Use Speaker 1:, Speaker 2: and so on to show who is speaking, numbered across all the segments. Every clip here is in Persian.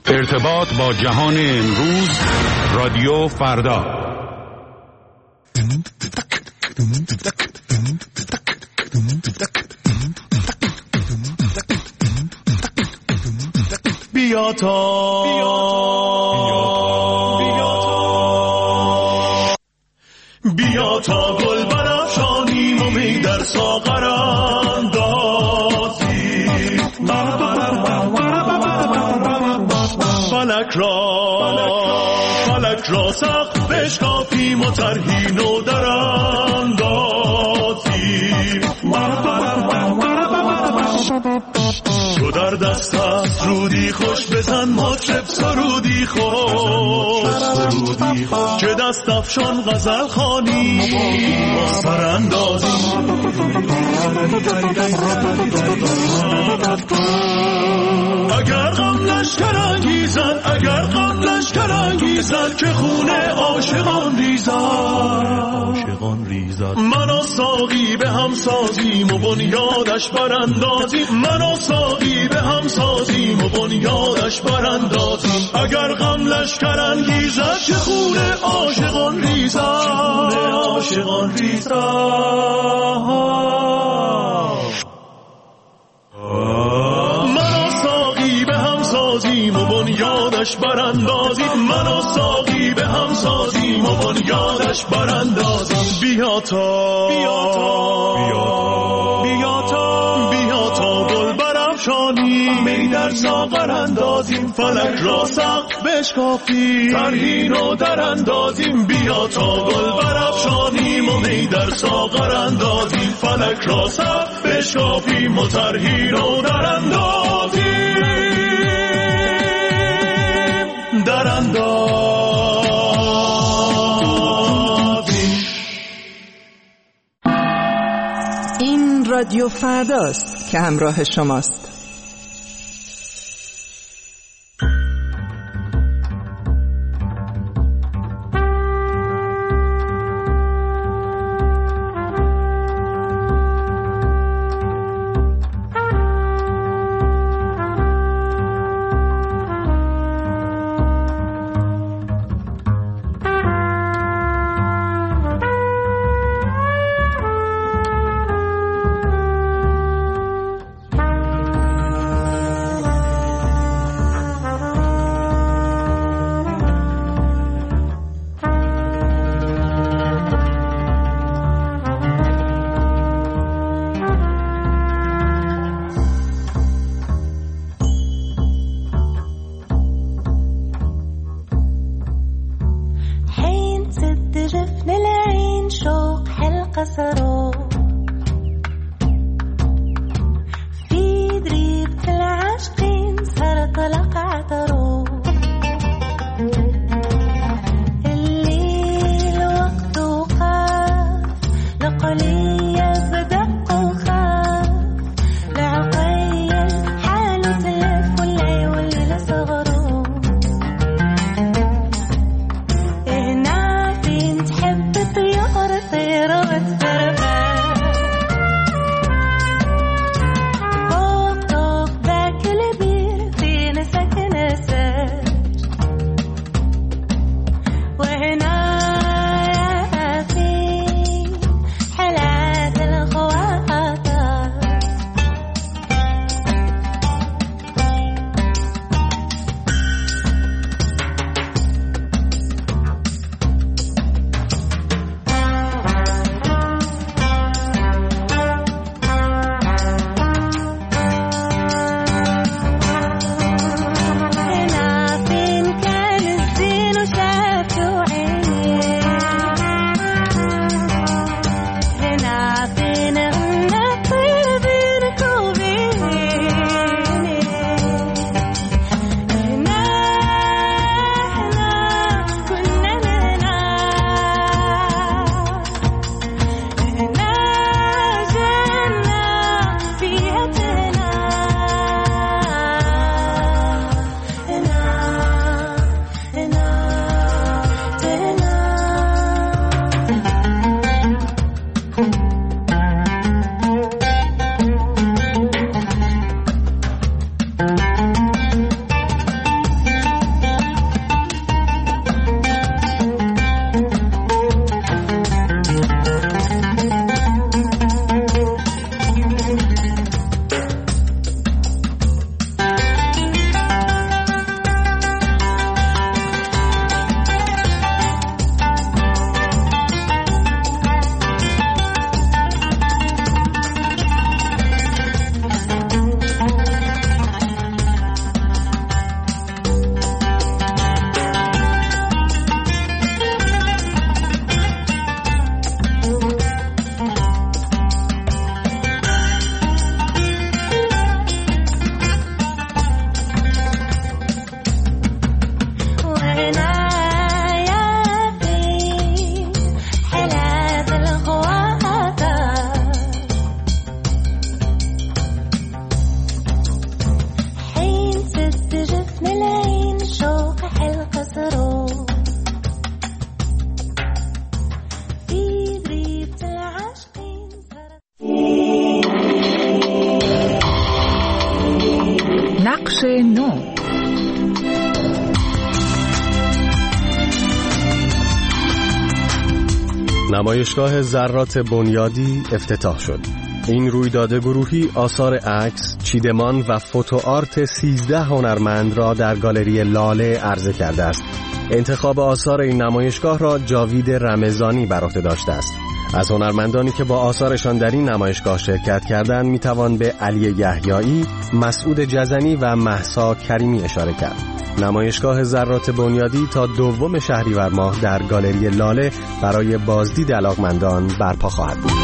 Speaker 1: ارتباط با جهان امروز، رادیو فردا.
Speaker 2: بیا تا گل برافشانیم و می در ساغر اندازیم، فلک را سقف بشکافیم و طرحی نو در اندازیم. تو در دست است رودی خوش بزن مطرب سرودی خوش، که دست افشان غزل خوانی سر اندازی. اگر غم لشکر انگیزد که خونه عاشقان ریزد، من و ساقی به هم سازیم و بنیادش براندازیم، من و ساقی به هم سازیم و بنیادش براندازیم. اگر غم لشکر انگیزد که خونه عاشقان ریزد، من و ساقی به هم سازیم و بنیادش براندازیم، من و ساقی به هم سازیم و بنیادش براندازیم. بیا تا گل برافشانیم، می در ساغر اندازیم، فلک را سقف بشکافیم، طرحی رو در اندازیم. بیا تا گل برافشانیم و می در ساغر اندازیم، فلک را سقف بشکافیم و طرحی رو در اندازیم.
Speaker 3: این رادیو فرداست که همراه شماست.
Speaker 4: طيارة طيران
Speaker 3: بخش 9.
Speaker 4: نمایشگاه ذرات بنیادی افتتاح شد. این رویداد گروهی آثار عکس، چیدمان و فوتو آرت 13 هنرمند را در گالری لاله عرضه کرده است. انتخاب آثار این نمایشگاه را جاوید رمضانی بر عهده داشته است. از هنرمندانی که با آثارشان در این نمایشگاه شرکت کردند میتوان به علی یحیایی، مسعود جزنی و مهسا کریمی اشاره کرد. نمایشگاه ذرات بنیادی تا 2 شهریور ماه در گالری لاله برای بازدید علاقمندان برپا خواهد بود.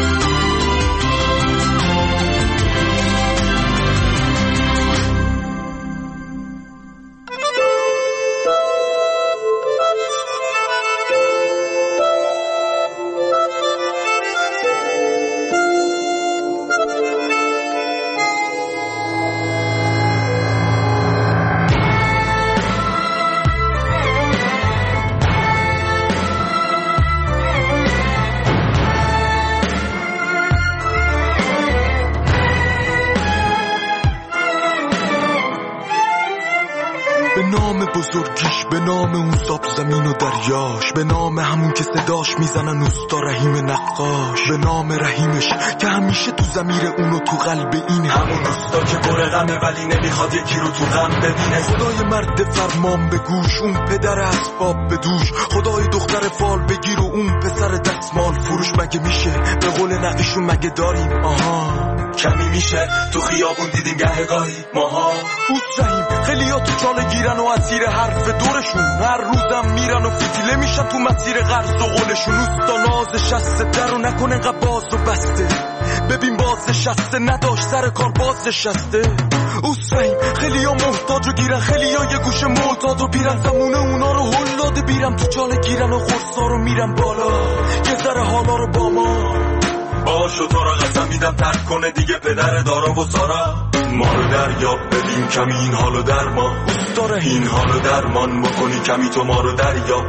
Speaker 5: بزرگیش، به نام اون ساب زمین و دریاش، به نام همون که صداش میزنن اوستا رحیم نقاش، به نام رحیمش که همیشه تو ضمیر اونو تو قلب این همون اوستا که پر غمه ولی نمیخواد یکی رو تو غم ببینه. خدای مرد فرمان به گوش، اون پدر اسباب به دوش، خدای دختر فال بگیر و اون پسر دستمال فروش. مگه میشه به قول نقیشون مگه داریم؟ آها کمی میشه تو خیابون دیدیم گهگاهی ماها. اوست رحیم خیلی ها تو چاله گیرن و اسیر حرف دورشون، هر روزم میرن و فتیله میشن تو مسیر قرض و قولشون. اوستا ناز شسته در و نکن انقدر باز و بسته، ببین باز شسته نداشت سر کار باز شسته. اوست رحیم خیلی ها محتاج و گیرن، خیلی ها یه گوشه معتاد و بیرن، زمونه اونا رو هل داده بیرم تو چاله گیرن و خورسا رو میرن بالا یه ذره حالا رو با ما باشو. تو را قسم میدم ترک کنه دیگه پدر دارا و سارا. ما رو دریاب ببین کمی این حالو درمان، این حالو درمان بکنی کمی تو ما رو دریاب.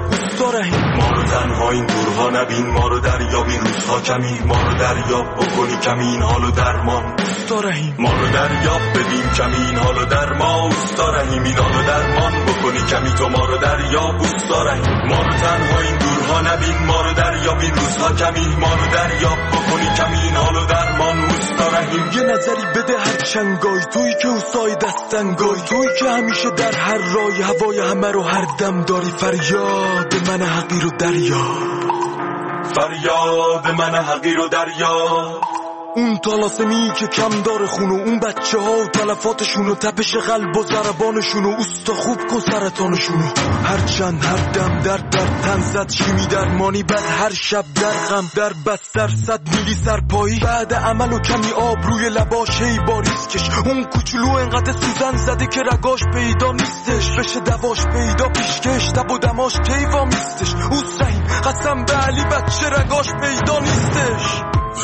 Speaker 5: ما رو تنها این دورها نبین، ما رو دریاب این روزها کمی، ما رو دریاب بکنی کمی این حالو درمان. ما رو دریاب ببین کمی این حالو درمان، اوستا رحیم این حالو درمان بکنی کمی تو ما رو دریاب. اوستا رحیم ما رو تنها این دورها نبین، ما رو دریاب این روزها کمی، ما رو دریاب بکنی کمی این حالو درمان. اوستا رحیم یه نظری بده هر چنگای، توی که اوستای دستنگای، توی که همیشه در هر رای هوای همه رو هر دم داری. فریاد من حقیر و دریاب، فریاد من حقیر و دریاب. اون طلاسمی که کم داره خونو، اون بچه ها و تلفاتشونو، تپش قلب و ضربانشونو، اوستا خوب کن سرطانشونو. هر چند هر دم در تن زد شیمی درمانی، بعد هر شب در غم در بستر 100 میلی سرپایی، بعد عمل و کمی آب روی لباش هی باریز کش. اون کوچولو انقدر سوزن زده که رگاش پیدا نیستش، بشه دواش پیدا پیشکش تب و دماش کیوا میستش. اوست رحیم قسم به علی بچه رگاش پیدا نیستش.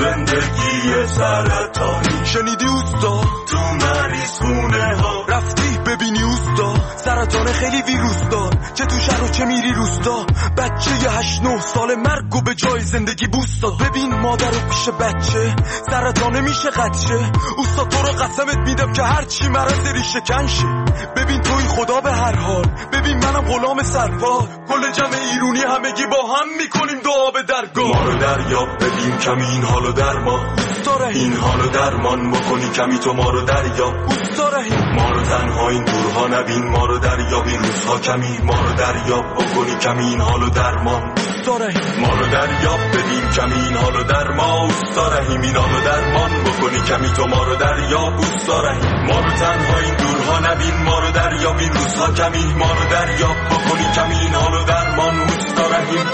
Speaker 5: زندگی سرطانی شنیدی اوستا؟ تو مریض خونه ها رفتی ببینی اوستا؟ سرطان خیلی ویروس دار، چه تو شهر و چه میری روستا. بچه 8-9 سال مرگ و به جای زندگی بوستا. ببین مادر و پیش بچه سرطانه میشه قدشه. اوستا تو رو قسمت میدم که هرچی مرض ریشه کنشه. ببین توی خدا به هر حال، ببین منم غلام سرپال، کل جمع ایرونی همگی با هم میکنیم دعا به درگاه. ما رو دریاب ببین کمی این حالو درمان، این حالو درمان بکنی کمی تو ما رو دریاب. ما رو تنها این دورها نبین، ما رو دریاب این روزها کمی، ما رو دریاب بکنی کمی این حالو درمان. ما رو دریاب ببین کمی این حالو درمان، اوستا رحیم این حالو درمان بکنی کمی تو ما رو دریاب. اوستا رحیم ما رو تنها این دورها نبین، ما رو دریاب این روزها کمی، ما رو دریاب بکنی کمی این حالو درمان. اوستا رحیم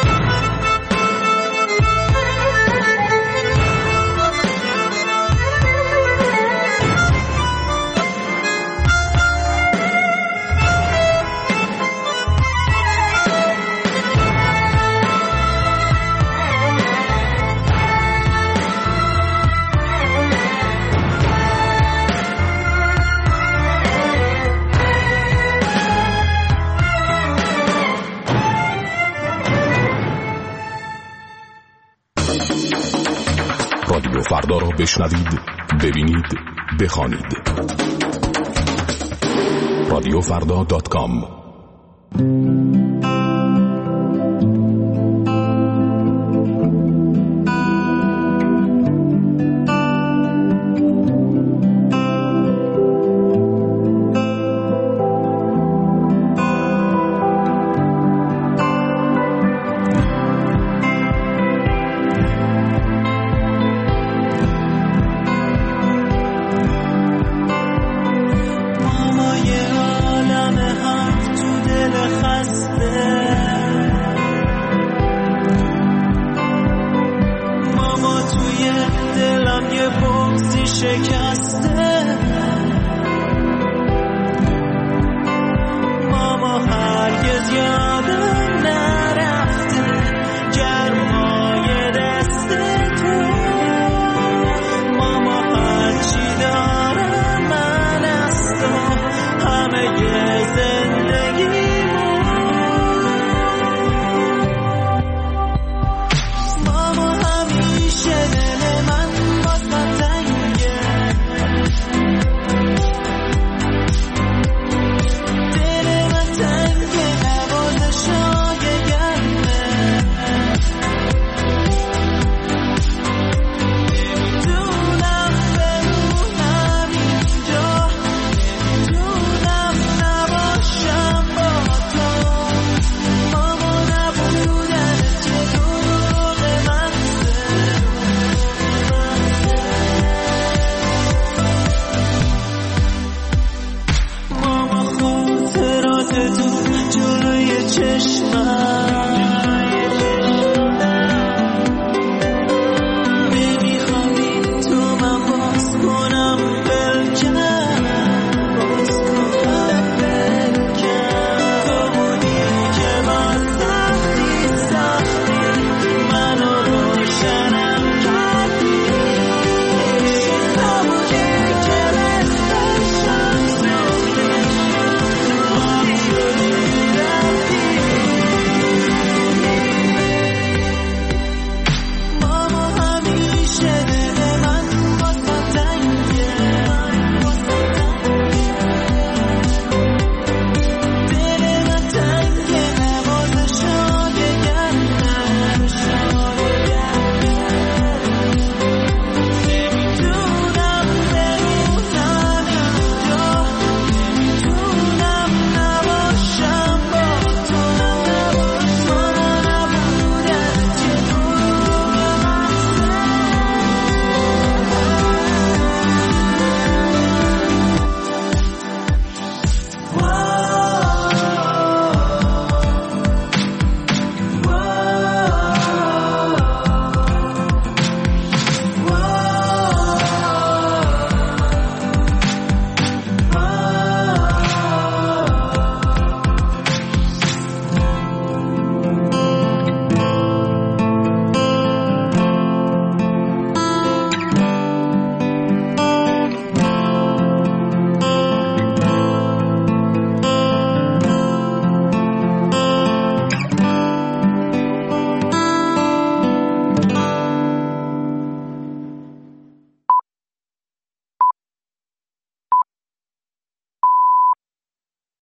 Speaker 1: فردا را بشنوید، ببینید، بخوانید. radiofrda.com.
Speaker 6: جلوی چشمم